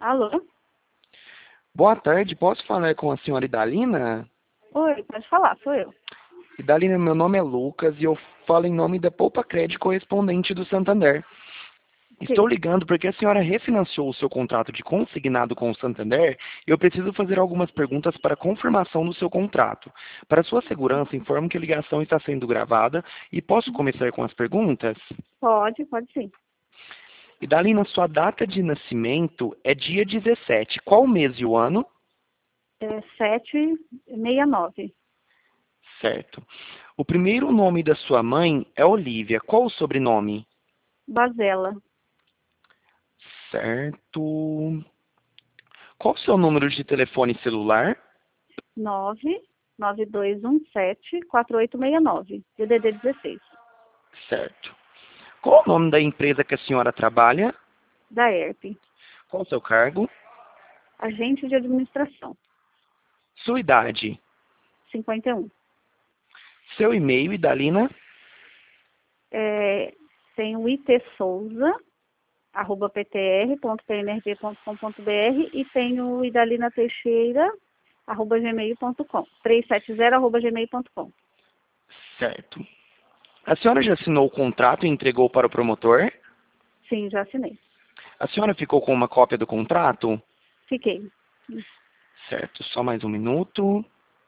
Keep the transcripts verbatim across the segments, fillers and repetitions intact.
Alô? Boa tarde, posso falar com a senhora Idalina? Oi, pode falar, sou eu. Idalina, meu nome é Lucas e eu falo em nome da Poupa Crédito correspondente do Santander. Estou Sim. ligando porque a senhora refinanciou o seu contrato de consignado com o Santander e eu preciso fazer algumas perguntas para confirmação do seu contrato. Para sua segurança, informo que a ligação está sendo gravada e posso começar com as perguntas? Pode, pode sim. Idalina, sua data de nascimento é dia dezessete. Qual o mês e o ano? É sete sessenta e nove. Certo. O primeiro nome da sua mãe é Olívia. Qual o sobrenome? Bazela. Certo. Qual o seu número de telefone celular? nove nove dois um sete quatro oito seis nove. D D D dezesseis. Certo. Qual o nome da empresa que a senhora trabalha? Da E R P. Qual o seu cargo? Agente de administração. Sua idade? cinquenta e um. Seu e-mail, Idalina? É, tem o itsouza, arroba ptr ponto p m r b ponto com ponto b r e tem o idalina teixeira, arroba gmail ponto com. trezentos e setenta, arroba gmail ponto com. Certo. A senhora já assinou o contrato e entregou para o promotor? Sim, já assinei. A senhora ficou com uma cópia do contrato? Fiquei. Certo. Só mais um minuto.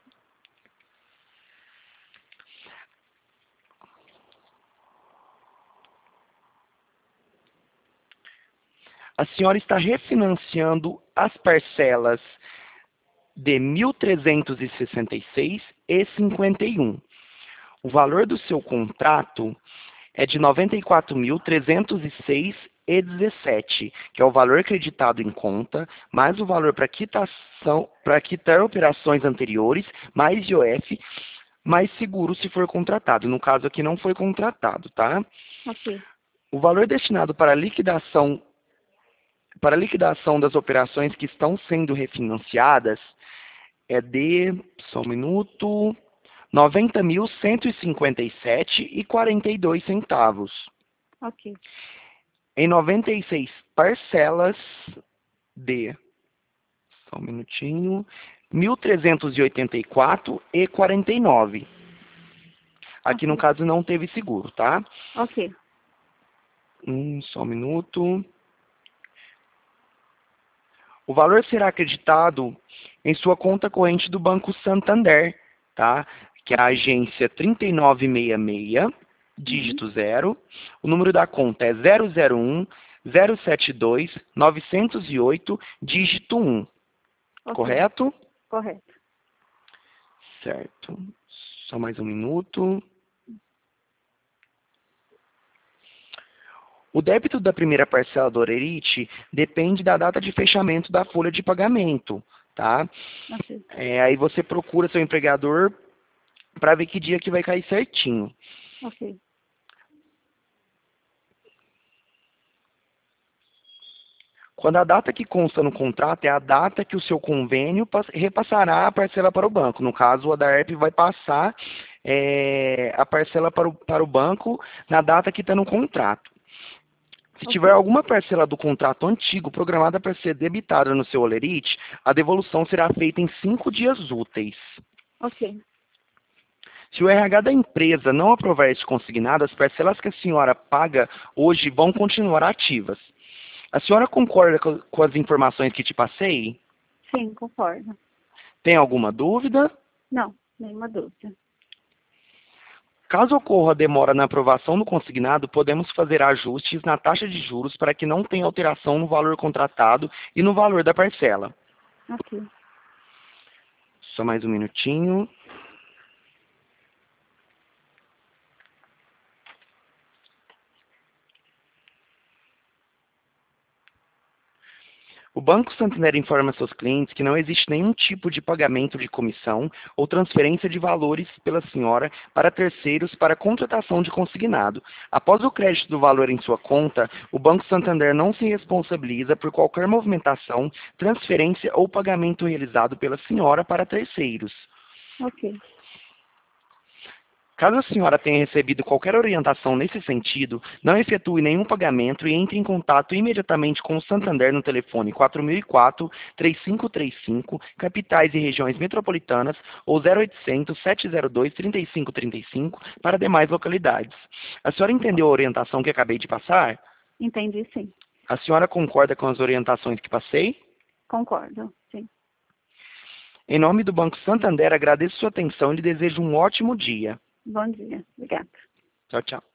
A senhora está refinanciando as parcelas de mil trezentos e sessenta e seis e cinquenta e um. O valor do seu contrato é de noventa e quatro mil trezentos e seis e dezessete, que é o valor acreditado em conta, mais o valor para quitação, para quitar operações anteriores, mais I O F, mais seguro se for contratado. No caso aqui não foi contratado, tá? Ok. O valor destinado para liquidação para liquidação das operações que estão sendo refinanciadas é de, só um minuto, noventa mil cento e cinquenta e sete e quarenta e dois centavos. Ok. Em noventa e seis parcelas de, só um minutinho, mil trezentos e oitenta e quatro e quarenta e nove. Aqui no Ok. caso não teve seguro, tá? Ok. Hum, só um minuto. O valor será acreditado em sua conta corrente do Banco Santander, tá? Que é a agência trinta e nove sessenta e seis, Uhum. dígito zero. O número da conta é zero zero um zero sete dois nove zero oito, dígito um. Ok. Correto? Correto. Certo. Só mais um minuto. O débito da primeira parcela do Orerite depende da data de fechamento da folha de pagamento, tá? Ok. É, aí você procura seu empregador para ver que dia que vai cair certinho. Ok. Quando a data que consta no contrato é a data que o seu convênio pas- repassará a parcela para o banco. No caso, o ADAERP vai passar é, a parcela para o, para o banco na data que está no contrato. Se tiver Ok. alguma parcela do contrato antigo programada para ser debitada no seu Olerite, a devolução será feita em cinco dias úteis. Ok. Se o R H da empresa não aprovar este consignado, as parcelas que a senhora paga hoje vão continuar ativas. A senhora concorda co- com as informações que te passei? Sim, concordo. Tem alguma dúvida? Não, nenhuma dúvida. Caso ocorra demora na aprovação do consignado, podemos fazer ajustes na taxa de juros para que não tenha alteração no valor contratado e no valor da parcela. Ok. Só mais um minutinho. O Banco Santander informa seus clientes que não existe nenhum tipo de pagamento de comissão ou transferência de valores pela senhora para terceiros para contratação de consignado. Após o crédito do valor em sua conta, o Banco Santander não se responsabiliza por qualquer movimentação, transferência ou pagamento realizado pela senhora para terceiros. Ok. Caso a senhora tenha recebido qualquer orientação nesse sentido, não efetue nenhum pagamento e entre em contato imediatamente com o Santander no telefone quatro mil e quatro, três cinco três cinco, capitais e regiões metropolitanas, ou zero oitocentos, sete zero dois, trinta e cinco trinta e cinco para demais localidades. A senhora entendeu a orientação que acabei de passar? Entendi, sim. A senhora concorda com as orientações que passei? Concordo, sim. Em nome do Banco Santander, agradeço sua atenção e lhe desejo um ótimo dia. Bom dia. Obrigada. Tchau, tchau.